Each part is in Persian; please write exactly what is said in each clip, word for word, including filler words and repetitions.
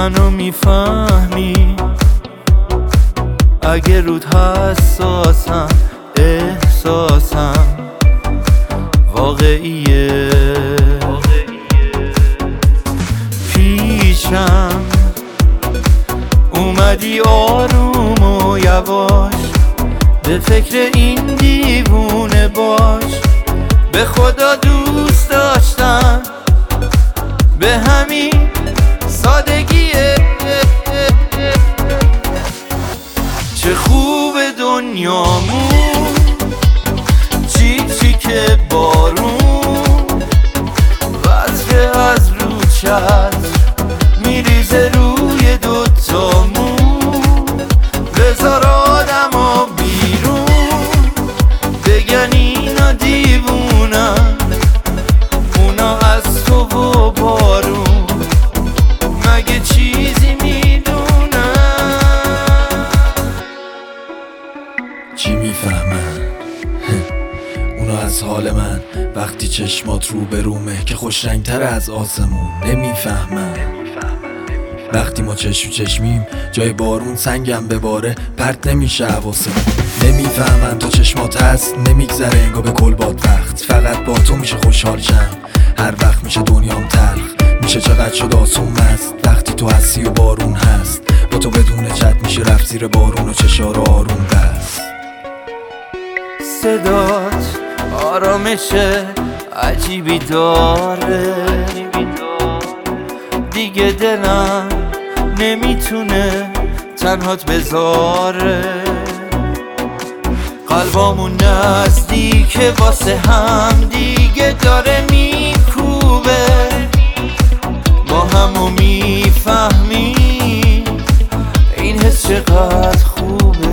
منو میفهمی اگه رود حساسم، احساسم واقعیه. پیشم اومدی آروم و یواش، به فکر این دیوونه باش. به خدا دوست داشتم به همین سادگیه. چه خوب دنیامون، چی چی که بارون وزره از رو چتر میریزه روی دوتامون. بذار آدما بیرون بگن اینا دیوونن، اونا از تو و بارون مگه چیزی میدونن؟ چی میفهمن؟ اونا از حال من وقتی چشمات رو به رومه که خوش رنگتر از آسمون. نمیفهمن وقتی ما چشم چشمیم جای بارون سنگم بباره پرت نمیشه حواسمون. نمیفهمن تا چشمات هست نمیگذره انگار به کل باد وقت. فقط با تو میشه خوشحال شم، هر وقت میشه دنیام تلخ. میشه چقدر شد آسون مست وقتی تو هستی و بارون هست. با تو بدون چت میشه رفت زیر بارون و چشارو آروم بست. صدات آرامش عجیبی داره، دیگه دلم نمیتونه تنهات بذاره. قلبامون نزدیکه واسه هم دیگه داره میکوبه. با همو میفهمیم این حس چقدر خوبه.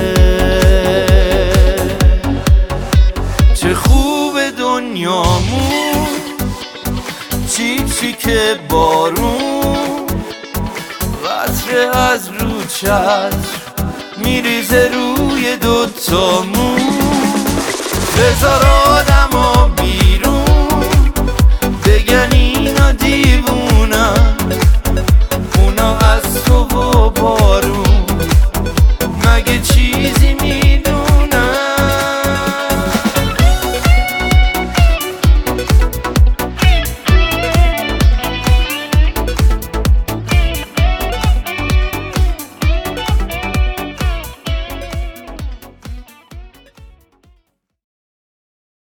چه خوب دنیامون، چی چی که بارون وزره از رو چتر میریزه روی دوتامون. بذار آدما بیرون بگن اینا دیوونن، اونا از تو و بارون